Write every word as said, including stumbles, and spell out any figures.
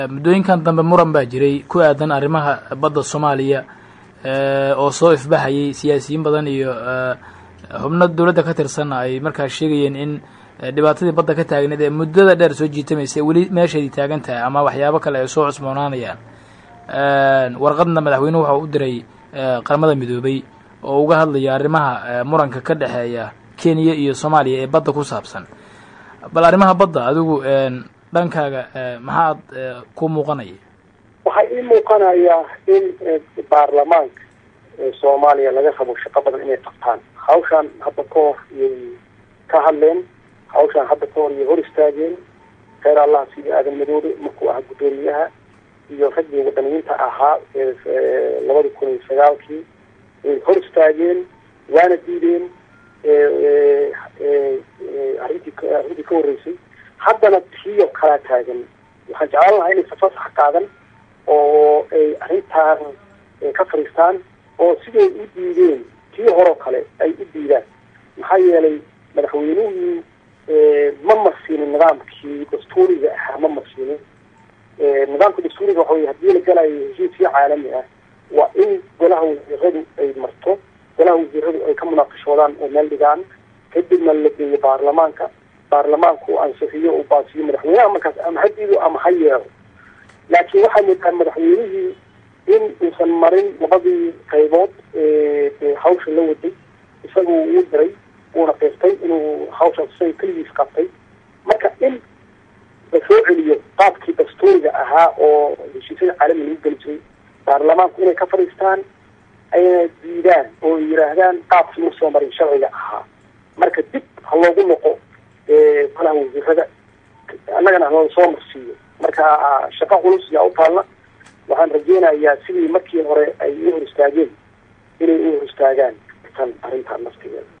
muddooyinkan dambe muran baa jiray ku aadan arrimaha badda Soomaaliya oo soo ifbaxayay siyaasiyiin badan iyo xubno dawladda ka tirsan ay markaa sheegayeen in dhibaatadii badda ka taagneed ee muddada dheer soo jiitamaysay wali meeshay taagan tahay ama waxyaabo kale ay soo cusboonaanayaan warqadna madaxweynuhu waxa uu diray qaramada midoobay oo uga hadlaya arrimaha muranka ka dhaxeeya Kenya iyo Soomaaliya ee badda ku saabsan bal arrimaha badda adigu dhankaaga maxaad ku muuqanay waxa ii muuqanaya in baarlamaanka Soomaaliya laga rabo shaqo badan inay qabtaan hawshan hadda koor iyo ka hadleen hawshan hadda koor iyo hor istaageen khayr Allah si aadan madoobe markuu ah gudoomiyaha iyo ragii wadaniinta ahaa labada kun iyo sagaalkii ay hor istaageen waana diideen arrintii arrintii ka horeysay haddana tiyo kala taagan waxaan jeclaan lahaa inay fasax qaadan oo ay arrintan ka fariistaan oo sidoo u diideen tii hore kale ay u diidaan maxaa yeelay madaxweynuhu ma marsiinin nidaamkii dastuuriga ahaa ma marsiinin nidaamka dastuuriga waxa weeye haddii la galayo heshiisyo caalami ah waa in golaha wasiiradu ay marto golaha wasiiradu ay ka munaaqashoodaan oo meel dhigaan kadibna la geeyo baarlamaanka baarlamaanku ansixiyo uu baasiyo madaxweynaha markaas ama hadiidu ama ha yeelo laakiin waxaa moodaa madaxweynihii in uusan marin labadii qaybood ee hawsha la waday isagu uu diray uuna qeystay inuu hawsha say keligiis qabtay marka in la soo celiyo qaabkii dastuuriga ahaa oo heshiisyada caalami lagu geli jiray baarlamaanku inay ka fadhiistaan ayna diidaan oo yidhaahdaan qaabkii ma soo marin sharciga ahaa marka dib ha loogu noqo golaha wasiirada annagana ha soo marsiiyo marka shaqo culus yaa u taalla waxaan rajeynayaa sidii markii hore ay u hor istaageen inay u hor istaagaan tan arrintan naftigeeda